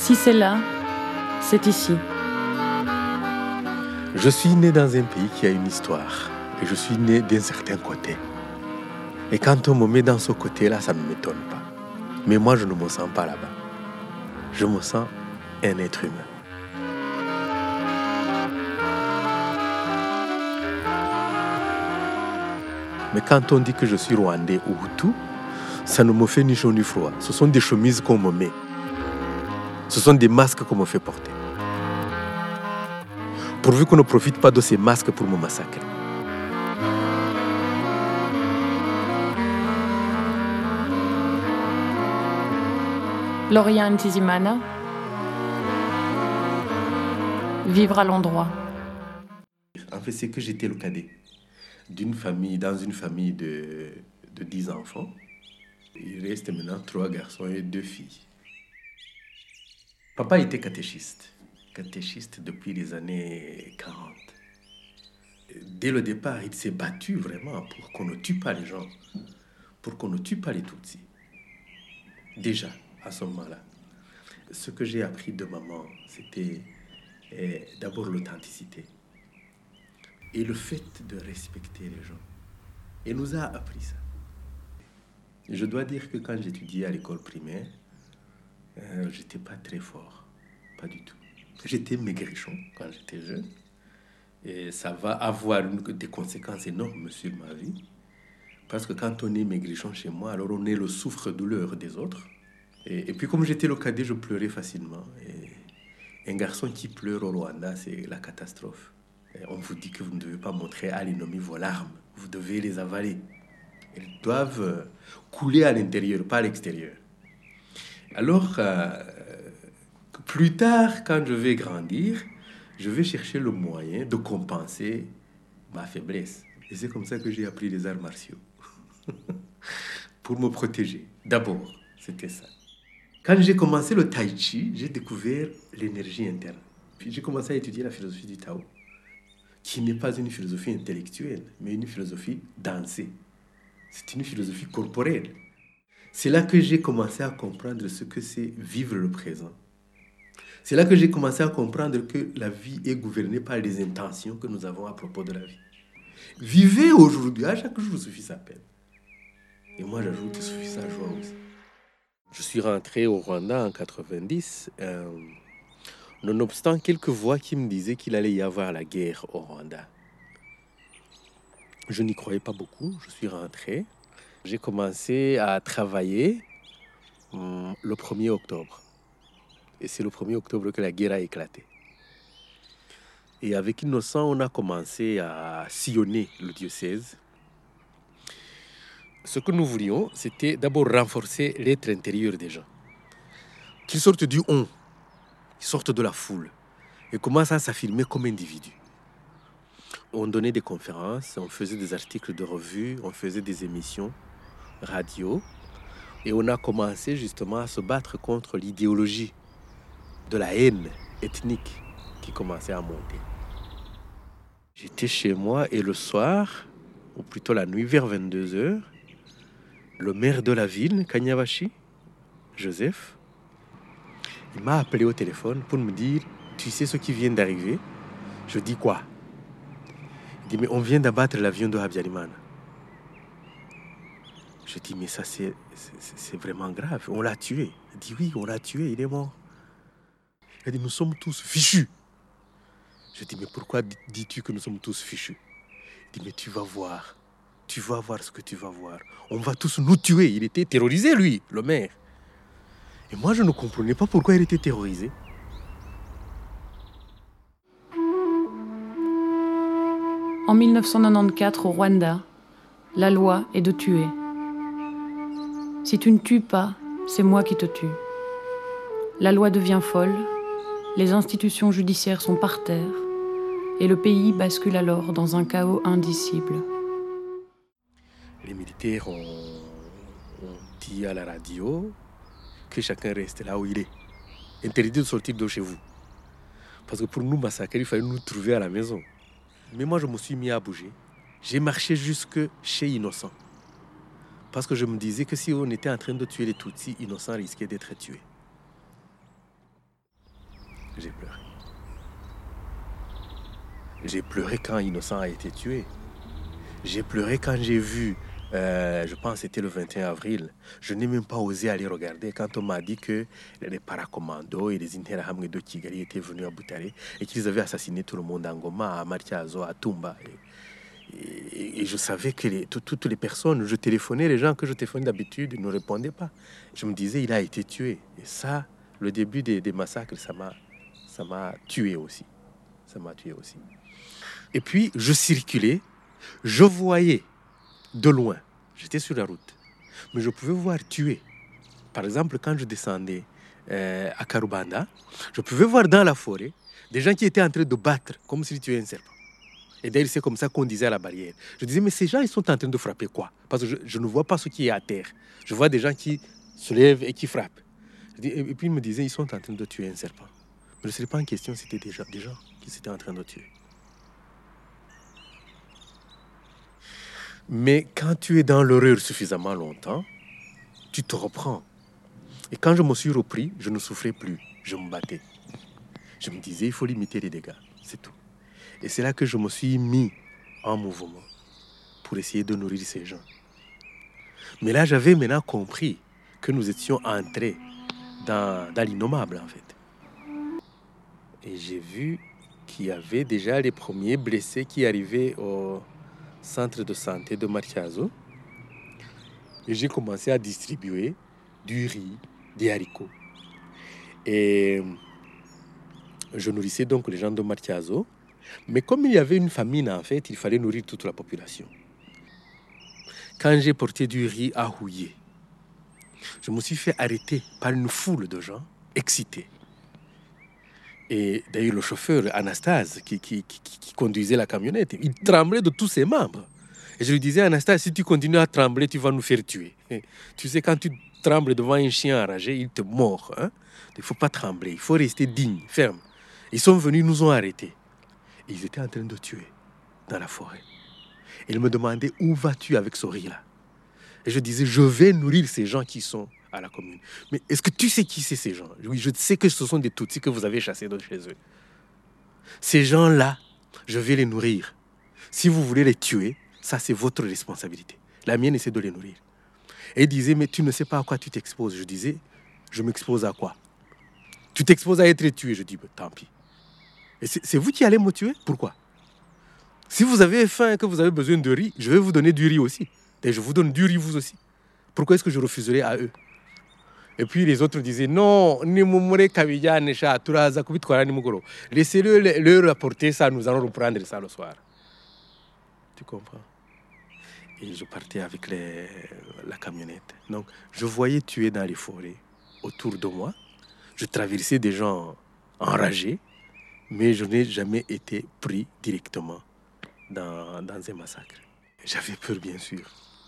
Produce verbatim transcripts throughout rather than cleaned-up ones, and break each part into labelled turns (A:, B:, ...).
A: Si c'est là, c'est ici.
B: Je suis né dans un pays qui a une histoire. Et je suis né d'un certain côté. Et quand on me met dans ce côté-là, ça ne m'étonne pas. Mais moi, je ne me sens pas là-bas. Je me sens un être humain. Mais quand on dit que je suis rwandais ou hutu, ça ne me fait ni chaud ni froid. Ce sont des chemises qu'on me met. Ce sont des masques qu'on me fait porter. Pourvu qu'on ne profite pas de ces masques pour me massacrer.
A: Lauriane Tizimana, vivre à l'endroit.
B: En fait, c'est que j'étais le cadet d'une famille, dans une famille de, de dix enfants. Il reste maintenant trois garçons et deux filles. Papa était catéchiste, catéchiste depuis les années quarante. Dès le départ, il s'est battu vraiment pour qu'on ne tue pas les gens, pour qu'on ne tue pas les Tutsis. Déjà, à ce moment-là, ce que j'ai appris de maman, c'était eh, d'abord l'authenticité et le fait de respecter les gens. Elle nous a appris ça. Je dois dire que quand j'étudiais à l'école primaire, euh, j'étais pas très fort, pas du tout. J'étais maigrichon quand j'étais jeune et ça va avoir une, des conséquences énormes sur ma vie parce que quand on est maigrichon chez moi, alors on est le souffre-douleur des autres. Et, et puis comme j'étais le cadet, je pleurais facilement. Et un garçon qui pleure au Rwanda, c'est la catastrophe. Et on vous dit que vous ne devez pas montrer à l'ennemi vos larmes. Vous devez les avaler. Elles doivent couler à l'intérieur, pas à l'extérieur. Alors, euh, plus tard, quand je vais grandir, je vais chercher le moyen de compenser ma faiblesse. Et c'est comme ça que j'ai appris les arts martiaux. Pour me protéger. D'abord, c'était ça. Quand j'ai commencé le tai chi, j'ai découvert l'énergie interne. Puis j'ai commencé à étudier la philosophie du Tao, qui n'est pas une philosophie intellectuelle, mais une philosophie dansée. C'est une philosophie corporelle. C'est là que j'ai commencé à comprendre ce que c'est vivre le présent. C'est là que j'ai commencé à comprendre que la vie est gouvernée par les intentions que nous avons à propos de la vie. Vivez aujourd'hui, à chaque jour suffit sa peine. Et moi, j'ajoute qu'il suffit sa joie aussi. Je suis rentré au Rwanda en quatre-vingt-dix, euh, nonobstant quelques voix qui me disaient qu'il allait y avoir la guerre au Rwanda. Je n'y croyais pas beaucoup, je suis rentré. J'ai commencé à travailler hum, le premier octobre. Et c'est le premier octobre que la guerre a éclaté. Et avec Innocent, on a commencé à sillonner le diocèse. Ce que nous voulions, c'était d'abord renforcer l'être intérieur des gens. Qu'ils sortent du on, qu'ils sortent de la foule et commencent à s'affirmer comme individus. On donnait des conférences, on faisait des articles de revue, on faisait des émissions radio et on a commencé justement à se battre contre l'idéologie de la haine ethnique qui commençait à monter. J'étais chez moi et le soir, ou plutôt la nuit vers vingt-deux heures, le maire de la ville, Kanyabashi, Joseph, il m'a appelé au téléphone pour me dire « Tu sais ce qui vient d'arriver ?» Je dis « Quoi ?» Il dit « Mais on vient d'abattre l'avion de Habyarimana. » Je dis « Mais ça, c'est, c'est, c'est vraiment grave. On l'a tué. » Il dit « Oui, on l'a tué, il est mort. » Il dit « Nous sommes tous fichus. » Je dis « Mais pourquoi dis-tu que nous sommes tous fichus ?» Il dit « Mais tu vas voir. Tu vas voir ce que tu vas voir. On va tous nous tuer. » Il était terrorisé, lui, le maire. Et moi, je ne comprenais pas pourquoi il était terrorisé.
A: En mille neuf cent quatre-vingt-quatorze, au Rwanda, la loi est de tuer. Si tu ne tues pas, c'est moi qui te tue. La loi devient folle, les institutions judiciaires sont par terre, et le pays bascule alors dans un chaos indicible.
B: Les militaires ont, ont dit à la radio que chacun reste là où il est. Interdit de sortir de chez vous. Parce que pour nous massacrer, il fallait nous trouver à la maison. Mais moi, je me suis mis à bouger. J'ai marché jusque chez Innocent. Parce que je me disais que si on était en train de tuer les Tutsis, Innocent risquait d'être tué. J'ai pleuré. J'ai pleuré quand Innocent a été tué. J'ai pleuré quand j'ai vu, euh, je pense que c'était le vingt et un avril, je n'ai même pas osé aller regarder quand on m'a dit que les paracommandos et les Interahamwe de Kigali étaient venus à Butare et qu'ils avaient assassiné tout le monde à Ngoma, à Mathiazo, à Tumba. Et, et, et je savais que les, tout, toutes les personnes, je téléphonais, les gens que je téléphonais d'habitude, ils ne répondaient pas. Je me disais, il a été tué. Et ça, le début des, des massacres, ça m'a, ça m'a tué aussi. Ça m'a tué aussi. Et puis, je circulais, je voyais de loin, j'étais sur la route, mais je pouvais voir tuer. Par exemple, quand je descendais euh, à Karubanda, je pouvais voir dans la forêt des gens qui étaient en train de battre comme s'ils tuaient un serpent. Et d'ailleurs, c'est comme ça qu'on disait à la barrière. Je disais, mais ces gens, ils sont en train de frapper quoi? Parce que je, je ne vois pas ce qui est à terre. Je vois des gens qui se lèvent et qui frappent. Et puis, ils me disaient, ils sont en train de tuer un serpent. Mais le serpent en question, c'était des gens, des gens qui s'étaient en train de tuer. Mais quand tu es dans l'horreur suffisamment longtemps, tu te reprends. Et quand je me suis repris, je ne souffrais plus. Je me battais. Je me disais, il faut limiter les dégâts. C'est tout. Et c'est là que je me suis mis en mouvement pour essayer de nourrir ces gens. Mais là, j'avais maintenant compris que nous étions entrés dans, dans l'innommable, en fait. Et j'ai vu qu'il y avait déjà les premiers blessés qui arrivaient au centre de santé de Mathiazo. Et j'ai commencé à distribuer du riz, des haricots. Et je nourrissais donc les gens de Mathiazo. Mais comme il y avait une famine, en fait, il fallait nourrir toute la population. Quand j'ai porté du riz à Houillé, je me suis fait arrêter par une foule de gens excités. Et d'ailleurs, le chauffeur, Anastase, qui, qui, qui, qui conduisait la camionnette, il tremblait de tous ses membres. Et je lui disais, Anastase, si tu continues à trembler, tu vas nous faire tuer. Et tu sais, quand tu trembles devant un chien enragé, il te mord. Hein? Il ne faut pas trembler, il faut rester digne, ferme. Ils sont venus, ils nous ont arrêtés. Et ils étaient en train de tuer dans la forêt. Et ils me demandaient, où vas-tu avec ce riz-là? Et je disais, je vais nourrir ces gens qui sont à la commune. Mais est-ce que tu sais qui c'est ces gens? Oui, je sais que ce sont des Tutsis que vous avez chassés de chez eux. Ces gens-là, je vais les nourrir. Si vous voulez les tuer, ça c'est votre responsabilité. La mienne, c'est de les nourrir. Et il disait, mais tu ne sais pas à quoi tu t'exposes. Je disais, je m'expose à quoi? Tu t'exposes à être tué. Je dis, bah, tant pis. Et c'est, c'est vous qui allez me tuer? Pourquoi? Si vous avez faim et que vous avez besoin de riz, je vais vous donner du riz aussi. Et je vous donne du riz vous aussi. Pourquoi est-ce que je refuserais à eux? Et puis les autres disaient, non, laissez-le leur apporter ça, nous allons reprendre ça le soir. Tu comprends? Et je partais avec les, la camionnette. Donc, je voyais tuer dans les forêts autour de moi. Je traversais des gens enragés, mais je n'ai jamais été pris directement dans, dans un massacre. J'avais peur, bien sûr.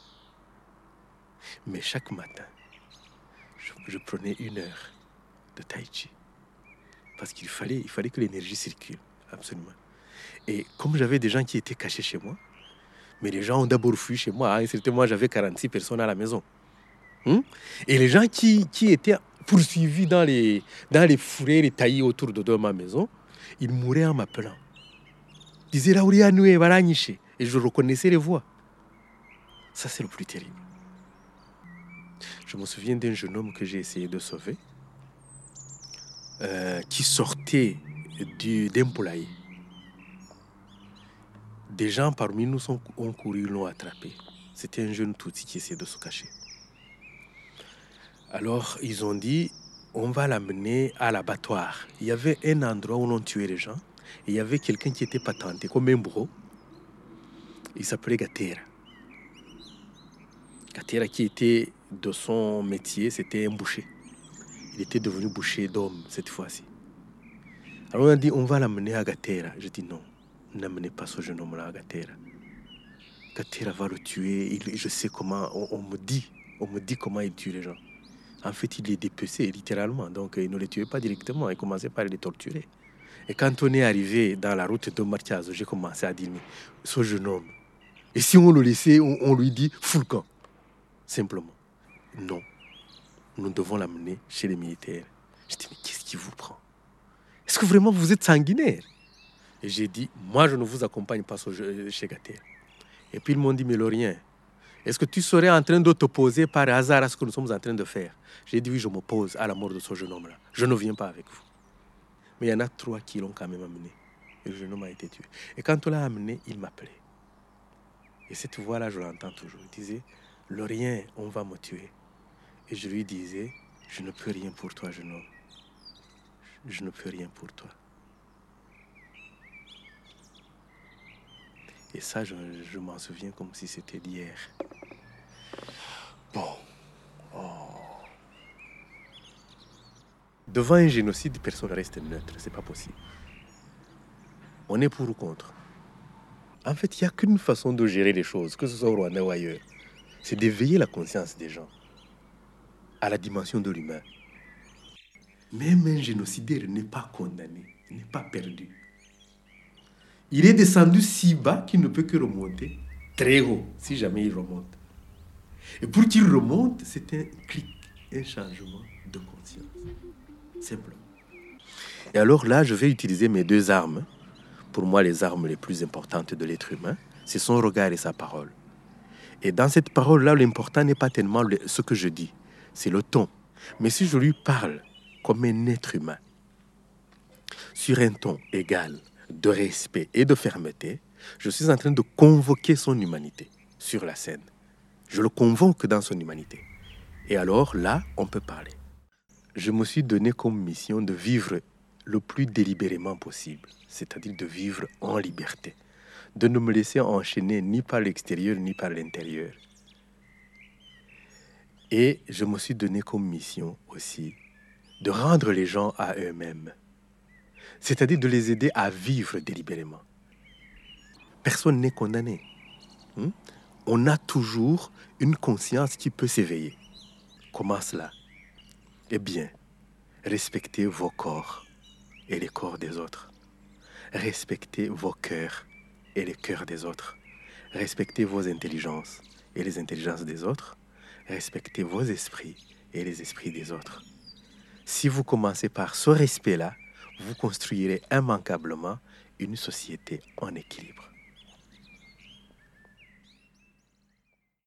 B: Mais chaque matin, je, je prenais une heure de tai chi. Parce qu'il fallait, il fallait que l'énergie circule, absolument. Et comme j'avais des gens qui étaient cachés chez moi, mais les gens ont d'abord fui chez moi. À un certain moment, j'avais quarante-six personnes à la maison. Hum? Et les gens qui, qui étaient poursuivis dans les, dans les fourrés, les taillis autour de, de ma maison, ils mouraient en m'appelant. Ils disaient, Laouria Noué, Varaniche. Et je reconnaissais les voix. Ça, c'est le plus terrible. Je me souviens d'un jeune homme que j'ai essayé de sauver, euh, qui sortait du, d'un poulailler. Des gens parmi nous sont, ont couru, l'ont attrapé. C'était un jeune Tutsi qui essayait de se cacher. Alors, ils ont dit, on va l'amener à l'abattoir. Il y avait un endroit où on tuait les gens. Et il y avait quelqu'un qui était patenté, comme un bourreau. Il s'appelait Gatera. Gatera qui était, de son métier, c'était un boucher. Il était devenu boucher d'hommes cette fois-ci. Alors on a dit, on va l'amener à Gatera. Je dis non, n'amenez pas ce jeune homme-là à Gatera. Gatera va le tuer. Il, je sais comment, on, on me dit, on me dit comment il tue les gens. En fait, il les dépeçait littéralement. Donc, il ne les tuait pas directement. Il commençait par les torturer. Et quand on est arrivé dans la route de Mathiazo, j'ai commencé à dire, mais ce jeune homme, et si on le laissait, on, on lui dit, fous le camp. Simplement. Non. Nous devons l'amener chez les militaires. Je dis, mais qu'est-ce qui vous prend? Est-ce est-ce que vraiment vous êtes sanguinaire? Et j'ai dit, moi, je ne vous accompagne pas chez Gater. Et puis ils m'ont dit, mais Lorien, est-ce que tu serais en train de t'opposer par hasard à ce que nous sommes en train de faire? J'ai dit, oui, je m'oppose à la mort de ce jeune homme-là. Je ne viens pas avec vous. Mais il y en a trois qui l'ont quand même amené. Et le jeune homme a été tué. Et quand on l'a amené, il m'appelait. Et cette voix-là, je l'entends toujours. Il disait, Lorien, on va me tuer. Et je lui disais, je ne peux rien pour toi, jeune homme. Je ne peux rien pour toi. Et ça, je, je m'en souviens comme si c'était d'hier. Bon. Oh. Devant un génocide, personne ne reste neutre. C'est pas possible. On est pour ou contre. En fait, il n'y a qu'une façon de gérer les choses, que ce soit au Rwanda ou ailleurs. C'est d'éveiller la conscience des gens à la dimension de l'humain. Même un génocidaire n'est pas condamné, n'est pas perdu. Il est descendu si bas qu'il ne peut que remonter très haut, si jamais il remonte. Et pour qu'il remonte, c'est un clic, un changement de conscience. Simplement. Et alors là, je vais utiliser mes deux armes. Pour moi, les armes les plus importantes de l'être humain, c'est son regard et sa parole. Et dans cette parole-là, l'important n'est pas tellement le, ce que je dis, c'est le ton. Mais si je lui parle comme un être humain, sur un ton égal de respect et de fermeté, je suis en train de convoquer son humanité sur la scène. Je le convoque dans son humanité. Et alors, là, on peut parler. Je me suis donné comme mission de vivre le plus délibérément possible, c'est-à-dire de vivre en liberté, de ne me laisser enchaîner ni par l'extérieur ni par l'intérieur. Et je me suis donné comme mission aussi de rendre les gens à eux-mêmes, c'est-à-dire de les aider à vivre délibérément. Personne n'est condamné. Hmm? On a toujours une conscience qui peut s'éveiller. Comment cela? Eh bien, respectez vos corps et les corps des autres. Respectez vos cœurs et les cœurs des autres. Respectez vos intelligences et les intelligences des autres. Respectez vos esprits et les esprits des autres. Si vous commencez par ce respect-là, vous construirez immanquablement une société en équilibre.